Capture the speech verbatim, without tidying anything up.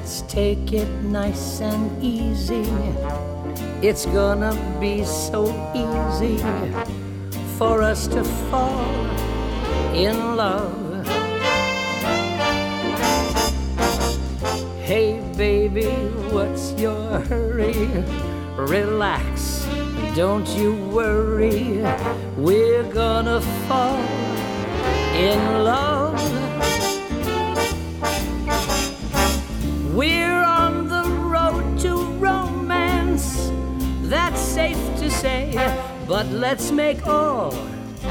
Let's take it nice and easy. It's gonna be so easy for us to fall in love. Hey baby, what's your hurry? Relax, don't you worry. We're gonna fall in love. We're on the road to romance, that's safe to say, but let's make all